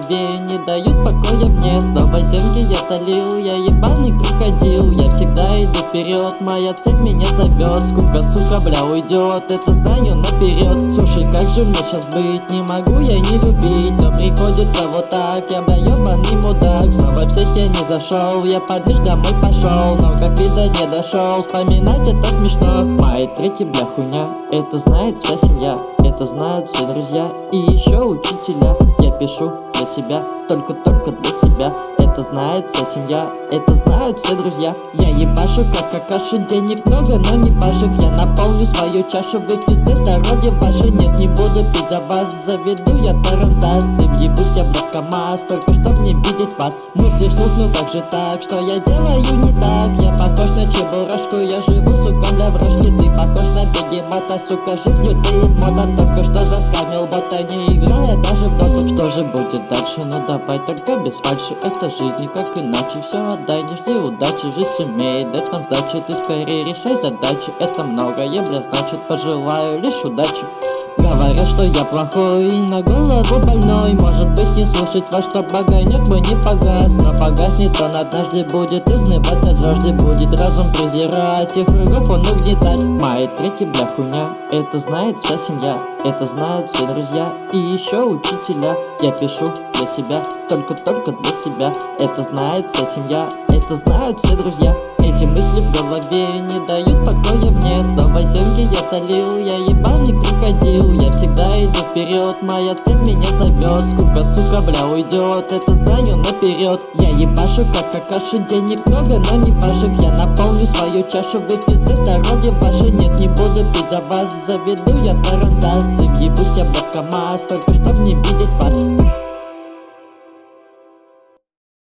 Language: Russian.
голове не дают покоя мне. Снова зенки я солил, я ебаный крокодил. Я всегда иду вперед, моя цель меня зовет. Скука, сука, бля, уйдет, это знаю наперед. Слушай, как же мне сейчас быть, не могу я не любить, но приходится вот так, я бля ебаный мудак. Снова в сеть я не зашел, я под нож домой пошел, но как видно не дошел, вспоминать это смешно. Мои треки, бля, хуйня, это знает вся семья, это знают все друзья и еще учителя. Я пишу для себя, только для себя, это знает вся семья, это знают все друзья. Я ебашу как какаши, денег много, но не пашек. Я наполню свою чашу, выпью за здоровье ваше. Нет, не буду пить за вас, заведу я тарантас и въебусь я бля в КамАЗ, только чтоб не видеть вас. Мысли вслух, ну как же так, что я делаю не так? Я похож на чебурашку, я живу, сука, бля, в рожке. Ты похож на бегемота, сука, жизнью ты из мода. Только что заскамил бота, не играя даже в доту. Что же будет дальше? Ну давай только без фальши, это жизнь никак иначе. Все отдай, не жди удачи, жизнь сумеет дать нам сдачи. Ты скорее решай задачи, это многое, бля, значит пожелаю лишь удачи. Говорят, что я плохой и на голову больной. Может быть, не слушать вас, чтоб огонек бы не погас. Но погаснет он однажды, будет изнывать от жажды. Будет разум презирать, их врагов он угнетать. Мои треки, бля, хуйня, это знает вся семья, это знают все друзья и еще учителя. Я пишу для себя, только для себя, это знает вся семья, это знают все друзья. Эти мысли в голове не дают покоя мне. Снова зенки я солил, я ебаный крокодил. Я всегда иду вперед, моя цель меня зовет. Скука, сука, бля, уйдет, это знаю наперед. Я ебашу как какаши, денег много, но не пашек. Я наполню свою чашу, выпью за здоровье ваше. Нет, не буду пить за вас, заведу я тарантас и въебусь я бля в КамАЗ, только чтоб не видеть вас.